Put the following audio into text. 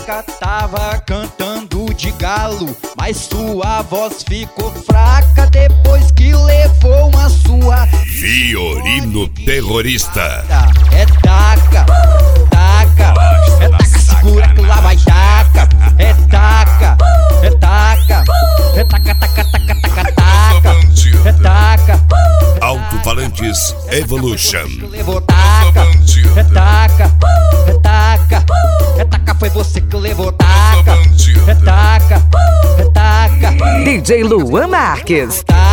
Taca tava cantando de galo, mas sua voz ficou fraca depois que levou uma sua. Fiorino Terrorista. É taca, taca, é taca, segura que lá vai taca. É taca, é taca, é taca, taca, taca, taca, taca. É taca. Alto-falantes Evolution. Levou taca, é taca, é taca, é taca, foi você que levou taca. É taca, é taca. DJ Luan Marques. Taca.